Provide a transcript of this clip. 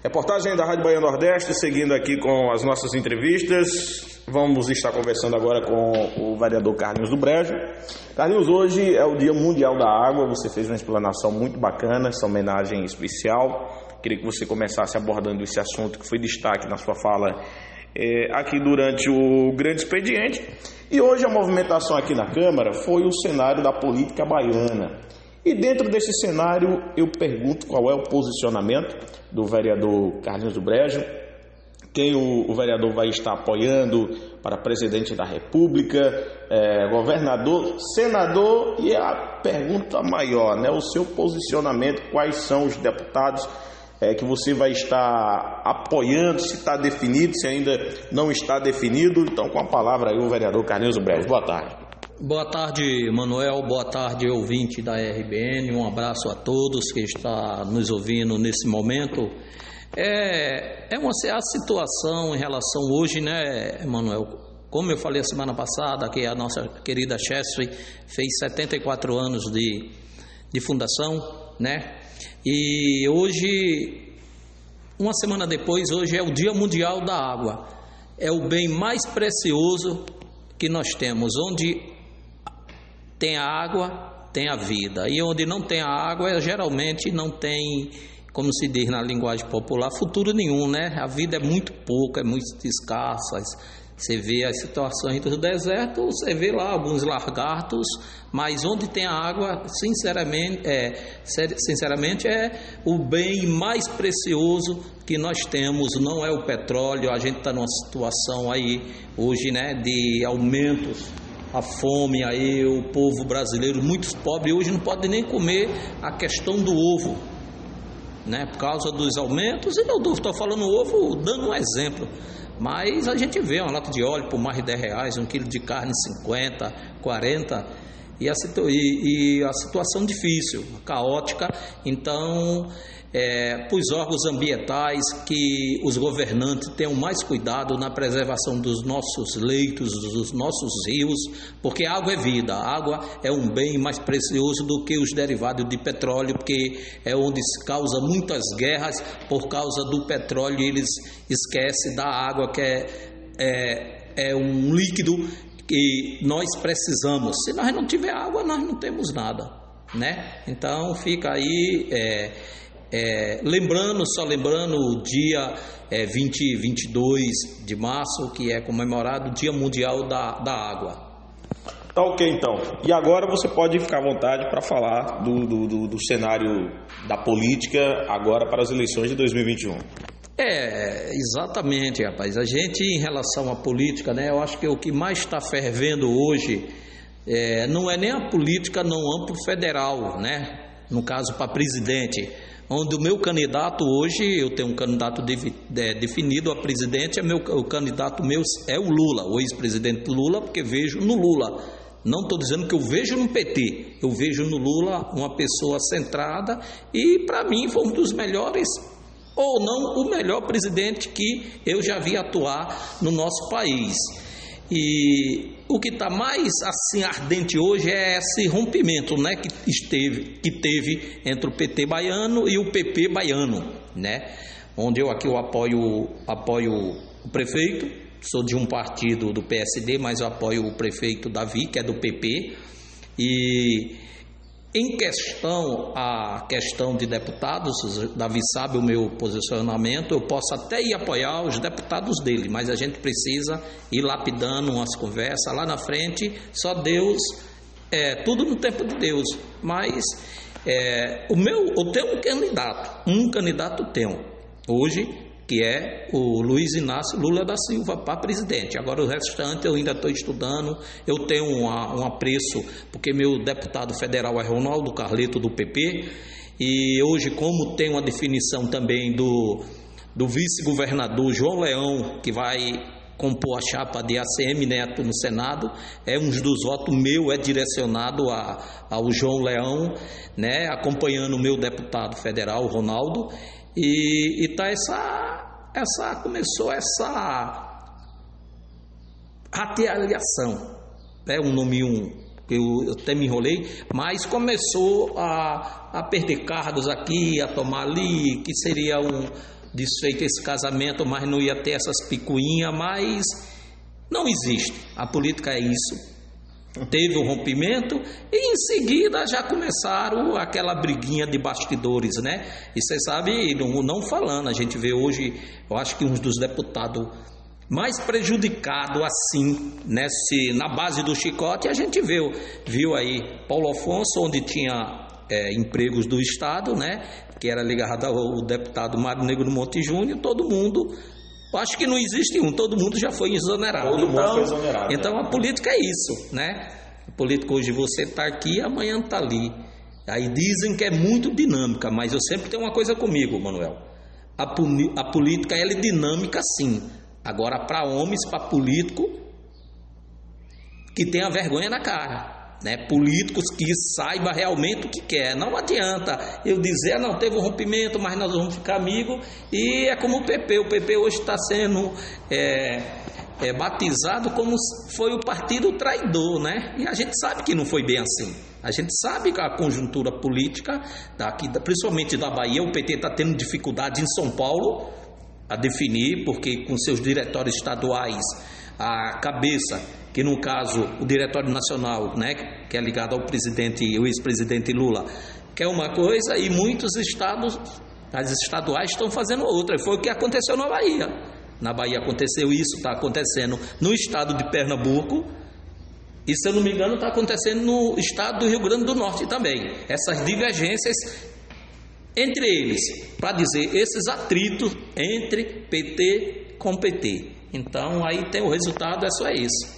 Reportagem da Rádio Bahia Nordeste, seguindo aqui com as nossas entrevistas. Vamos estar conversando agora com o vereador Carlinhos do Brejo. Carlinhos, hoje é o Dia Mundial da Água. Você fez uma explanação muito bacana, essa homenagem especial. Queria que você começasse abordando esse assunto que foi destaque na sua fala aqui durante o grande expediente. E hoje a movimentação aqui na Câmara foi o cenário da política baiana. E dentro desse cenário eu pergunto qual é o posicionamento do vereador Carlinhos do Brejo, quem o vereador vai estar apoiando para presidente da República, governador, senador, e a pergunta maior, né, o seu posicionamento, quais são os deputados que você vai estar apoiando, se está definido, se ainda não está definido. Então, com a palavra aí o vereador Carlinhos do Brejo. Boa tarde. Boa tarde, Manuel. Boa tarde, ouvinte da RBN. Um abraço a todos que estão nos ouvindo nesse momento. A situação em relação hoje, né, Manuel? Como eu falei a semana passada, que a nossa querida Chesf fez 74 anos de fundação, né? E hoje, uma semana depois, hoje é o Dia Mundial da Água. É o bem mais precioso que nós temos. Onde tem a água, tem a vida. E onde não tem a água, geralmente não tem, como se diz na linguagem popular, futuro nenhum, né? A vida é muito pouca, é muito escassa. Você vê as situações do deserto, você vê lá alguns lagartos, mas onde tem a água, sinceramente é o bem mais precioso que nós temos. Não é o petróleo. A gente está numa situação aí hoje, né, de aumentos. A fome aí, o povo brasileiro, muitos pobres, hoje não podem nem comer a questão do ovo, né? Por causa dos aumentos. E eu estou falando ovo dando um exemplo, mas a gente vê uma lata de óleo por mais de R$10, um quilo de carne 50, 40, e a situação difícil, caótica. Então, para os órgãos ambientais, que os governantes tenham mais cuidado na preservação dos nossos leitos, dos nossos rios, porque a água é vida. A água é um bem mais precioso do que os derivados de petróleo, porque é onde se causa muitas guerras por causa do petróleo, e eles esquecem da água, que é um líquido que nós precisamos. Se nós não tiver água, nós não temos nada, né? Então fica aí lembrando o dia 22 de março, que é comemorado o Dia Mundial da Água. Tá ok, então. E agora você pode ficar à vontade para falar do cenário da política agora para as eleições de 2021. Exatamente, rapaz. A gente, em relação à política, né, eu acho que o que mais está fervendo hoje não é nem a política no âmbito federal, né? No caso, para presidente, onde o meu candidato hoje, eu tenho um candidato definido a presidente, o candidato meu é o Lula, o ex-presidente Lula, porque vejo no Lula. Não estou dizendo que eu vejo no PT, eu vejo no Lula uma pessoa centrada, e para mim foi um dos melhores, ou não o melhor presidente que eu já vi atuar no nosso país. E o que está mais assim ardente hoje é esse rompimento, né, que teve entre o PT baiano e o PP baiano, né? Onde eu apoio o prefeito. Sou de um partido do PSD, mas eu apoio o prefeito Davi, que é do PP. E em a questão de deputados, Davi sabe o meu posicionamento. Eu posso até ir apoiar os deputados dele, mas a gente precisa ir lapidando umas conversas lá na frente. Só Deus, tudo no tempo de Deus. Mas eu tenho um candidato tenho hoje, que é o Luiz Inácio Lula da Silva para presidente. Agora o restante eu ainda estou estudando. Eu tenho um apreço, porque meu deputado federal é Ronaldo Carleto, do PP, e hoje, como tem uma definição também do vice-governador João Leão, que vai compor a chapa de ACM Neto no Senado, um dos votos meu é direcionado ao João Leão, né, acompanhando o meu deputado federal, Ronaldo. E começou essa rateação, um nome que eu até me enrolei, mas começou a perder cargos aqui, a tomar ali, que seria desfeito esse casamento, mas não ia ter essas picuinhas, mas não existe. A política é isso. Teve o rompimento e em seguida já começaram aquela briguinha de bastidores, né? E você sabe, não falando, a gente vê hoje, eu acho que um dos deputados mais prejudicados assim, na base do chicote, a gente viu aí Paulo Afonso, onde tinha empregos do Estado, né? Que era ligado ao deputado Mário Negro do Monte Júnior, todo mundo... Acho que não existe todo mundo já foi exonerado. Todo mundo foi exonerado. Então a política é isso, né? A política hoje você está aqui, amanhã está ali. Aí dizem que é muito dinâmica, mas eu sempre tenho uma coisa comigo, Manuel. A política ela é dinâmica sim. Agora para homens, para político que tenha vergonha na cara. Né, políticos que saibam realmente o que quer. Não adianta eu dizer, não, teve um rompimento, mas nós vamos ficar amigos. E é como o PP hoje está sendo batizado como foi o partido traidor, né? E a gente sabe que não foi bem assim. A gente sabe que a conjuntura política daqui, principalmente da Bahia, o PT está tendo dificuldade em São Paulo a definir, porque com seus diretórios estaduais, a cabeça, que no caso o Diretório Nacional, né, que é ligado ao o ex-presidente Lula, quer uma coisa e muitos estados, as estaduais estão fazendo outra. Foi o que aconteceu na Bahia. Na Bahia aconteceu isso, está acontecendo no estado de Pernambuco e, se eu não me engano, está acontecendo no estado do Rio Grande do Norte também. Essas divergências entre eles, para dizer, esses atritos entre PT com PT. Então aí tem o resultado, é só isso.